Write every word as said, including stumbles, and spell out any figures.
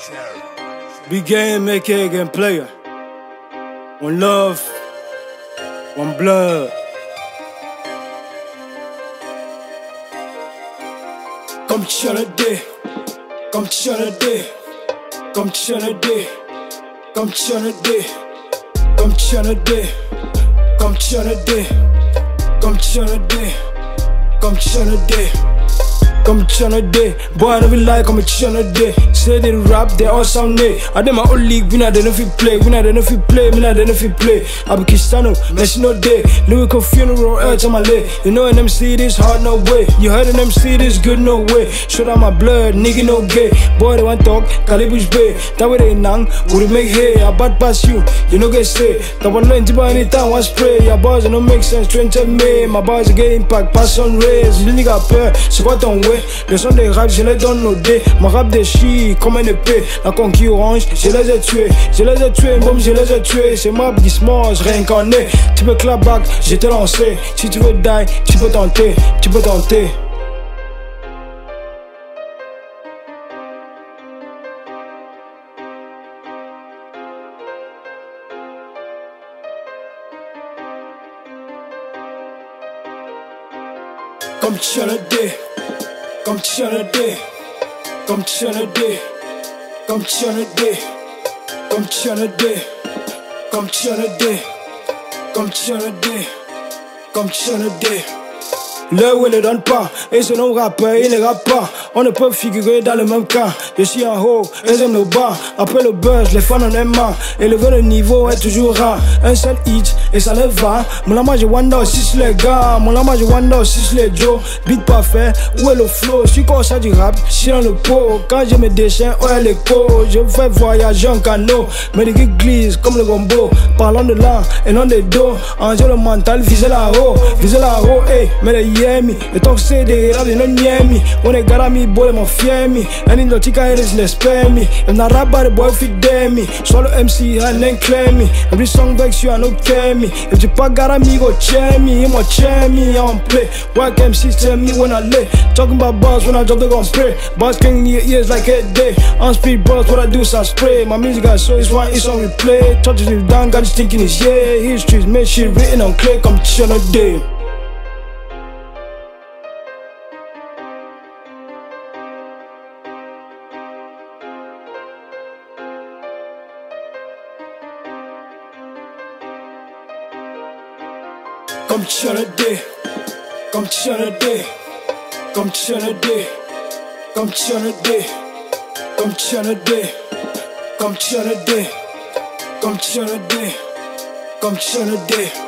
Big game, aka game player. One love, one blood. Comme tu le dis, comme tu le dis, comme tu le dis, comme tu le dis, comme tu le dis, comme tu le dis, comme tu le dis, comme tu le dis. Comme Trinidad, boy I never lie, comme Trinidad. Say they rap, they all sound new. I dem my own league, we not the nothing play, we not the nothing play, me not the nothing play. I be Cristiano, Messi no day. Lyrical funeral, earth on my leg. You know an M C this hard, no way. You heard an M C this good, no way. Shut out my blood, nigga no gay. Boy they want talk, Calibush Bay. That way they nang, would it make hay? I bad pass you, you know get say. That one learn to buy anytime, one spray. Your bars don't make sense, strange to me. My bars get impact, pass on rays. Really got peur, c'est quoi ton way? Le son des raps, je les donne nos dés. Mon rap déchire comme un épée. La concurrence, je les ai tués. Je les ai tués, boum, je les ai tués. C'est moi, Biggie Smalls, réincarné. Tu peux clap back, je t'ai lancé. Si tu veux die, tu peux tenter, tu peux tenter. Comme tu le dis, comme tu le dis, comme tu le dis, comme tu le dis, comme tu le dis, comme tu le dis, comme tu le dis, comme tu le dis. L'heure où il ne donne pas, et ce non rappeur, il ne rappe pas. On ne peut figurer dans le même cas. Je suis en haut, et j'aime le bas. Après le buzz, les fans en aiment pas. Élever le niveau est toujours rare. Un seul hit, et ça les va. Mon lama, je wonder aussi sur les gars. Mon lama, je wonder aussi sur les Joe. Beat parfait, où est le flow? Je suis comme ça du rap, je suis dans le pot. Quand j'ai mes déchets, où est l'écho? Je fais voyager en canot. Mais les gars glissent comme le gombo. Parlons de là, et non des dos. Enjeu le mental, viser la haut. Viser la haut, hey, mais les yeah me. The talk say they rather not near me. When they got me, boy, they fear me. And in the tika haters, they spare me. If not rap by the boy, fit dare me. Swallow M C and then claim me. Every song vex you, I no care me. If you pack got me, go cheer me. He mo cheer me, I don't play. Work M Cs tell me when I lay. Talking about bars when I drop, they gon' spray. Bars king in your ears like a day. On speed bars, what I do is I spray. My music got so it's one, it's on replay. Touches it down, got you thinking it's yeah. History's made shit written on clay, come chill a day. Comme tu le dis, comme tu le dis, comme tu le dis, comme tu le dis, comme tu le dis, comme tu le dis, comme tu le dis, comme tu le dis.